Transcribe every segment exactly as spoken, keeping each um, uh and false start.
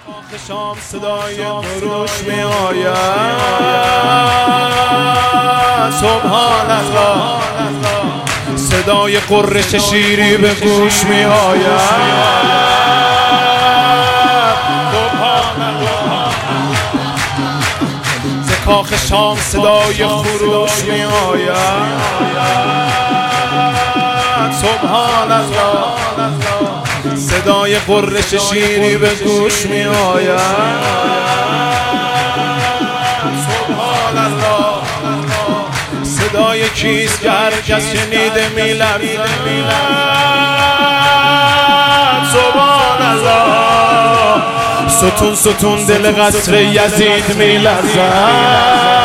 شام صدای خروش می آید، سبحان الله صدای قرش شیری به گوش می آید، سبحان الله ز کاخ شام صدای خروش می آید، سبحان الله صدای قرش شیری به گوش می آید، سبحان الله صدای کیست که هر کس شنیده می لرزد، سبحان الله ستون ستون دل قصر یزید می لرزد،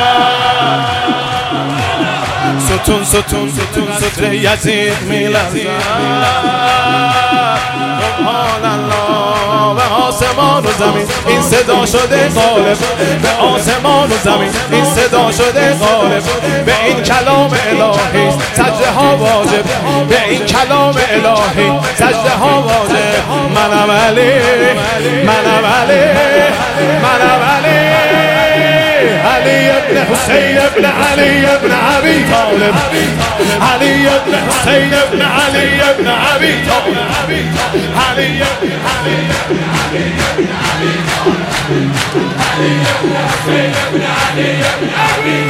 ستون ستون ستون ستون یزید می لرزد، سبحان الله به آسمان و زمین این صدا شده غالب، به آسمان و زمین این صدا شده غالب، به این کلام الهی سجده ها واجب، به این کلام الهی سجده ها واجب. منم علی منم علی منم علی علی ابن حسین ابن علی ابن ابی طالب، علی ابن حسین ابن علی ابن ابی طالب، علی ابن حسین ابن علی ابن ابی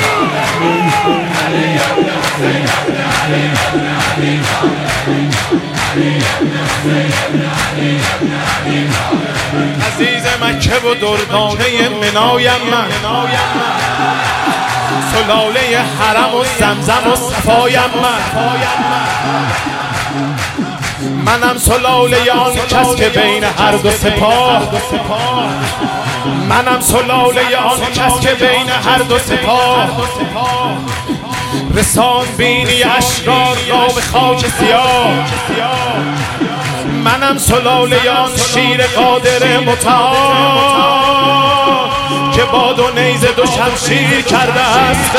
طالب. عزیز مکه و دردانه منایم من، سلاله حرم و زمزم و صفایم من، منم سلاله آن کس که بین هر دو سپاه، منم سلاله آن کس که بین هر دو سپاه رسان بینی اشرار را به خاک سیاه، منم سلاله آن شیر قادر متعال که با دو نیزه دو شمشیر کرده است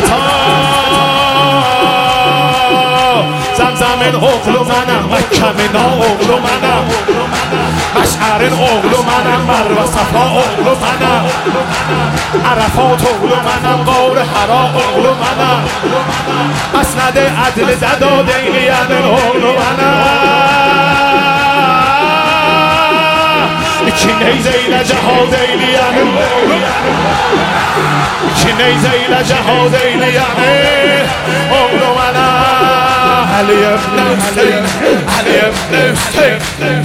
قتال. زمزم اغلو منم، مکه نا اغلو منم، مشعر اغلو منم، مروه صفا اغلو منم، عرفات اغلو منم، غار حرا اغلو منم، مسند عدل زدا دیلیان اغلو منم، iki neyze ile cihad eyleyen iki neyze ile cihad eyleyen oğlum ana Ali ibn Hüseyin, Ali ibn Hüseyin.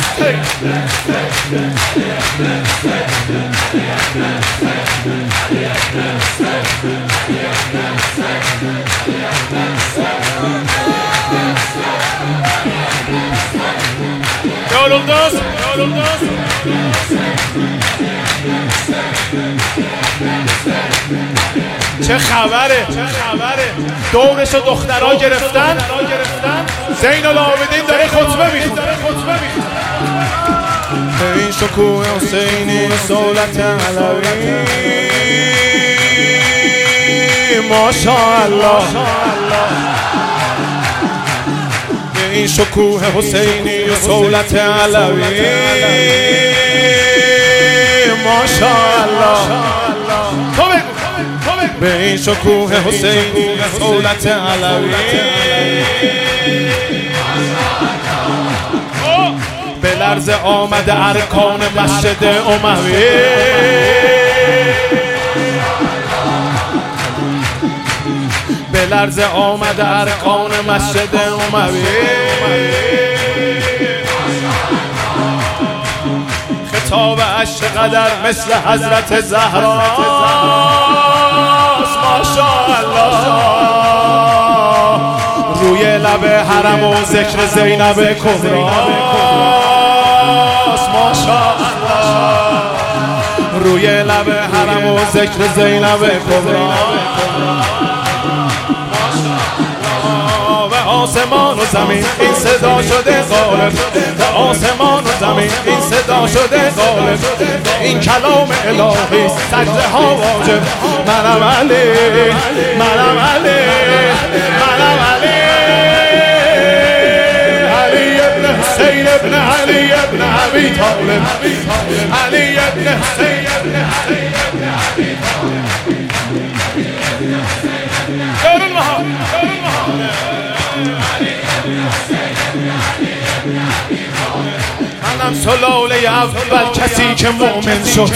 Yoruldunuz, yoruldunuz. چه خبره چه خبره دورش و دخترها گرفتن، زین العابدین داره خطبه میخونه. به این شکوه حسینی سولت علوی ماشاءالله، به این شکوه حسینی و سولت علوی ماشاءالله، به این شکوه حسینی و سولت علوی به لرز آمده ارکان مسجد اموی، به لرز آمده ارکان مسجد اموی، خطاب عشق قدر مثل حضرت زهرا ماشاءالله، روی لب حرم و ذکر زینب کبراست ماشاءالله، روی لب حرم و ذکر زینب کبراست. آسمان و زمین این صدا شده غالب، به آسمان و زمین این صدا شده غالب، این کلام الهی سجده ها واجب. منم علی منم علی منم علی علی ابن حسین ابن علی ابن ابی طالب، علی ابن حسین دار المهار منم سلاله اول کسی که مؤمن شد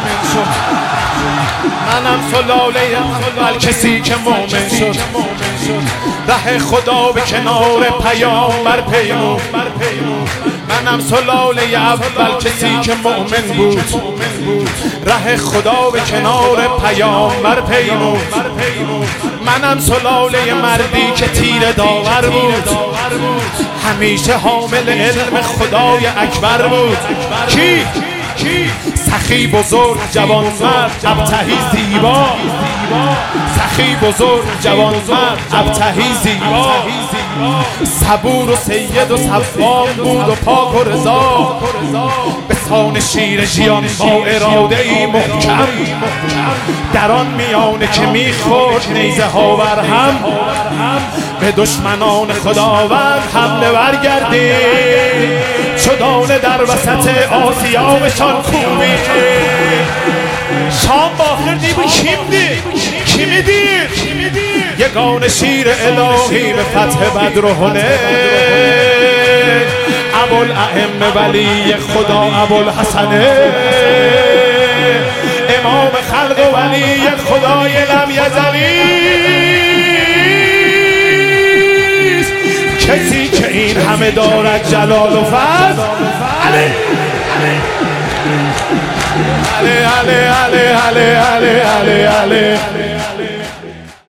منم سلاله اول کسی که مؤمن شد ره خدا به کنار پیامبر پیمود منم سلاله اول کسی که مؤمن بود ره خدا به کنار پیامبر پیمود منم سلاله مردی که تیر داور بود همیشه حامل علم خدای اکبر بود کی؟ سخی بزرگ جوان مرد ابتهی زیبا سخی بزرگ جوان مرد ابتهی زیبا صبور و سید و صفوان بود و پاک و رضا به سان شیر ژیان با اراده ای محکم در آن میانه که میخورد نیزه ها بر هم به دشمنان خداوند حمله برگردید چو دانه در وسط آسیابشان کوبید شام باخر دی بود کیم دید کی میدید یگان شیر الهی به فتح بدر و حنین ابوالائمه ولی خدا ابوالحسن امام خلق و ولی خدای لم یزلی کسی که این همه دارد جلال و فضل علی علی علی علی علی علی علی علی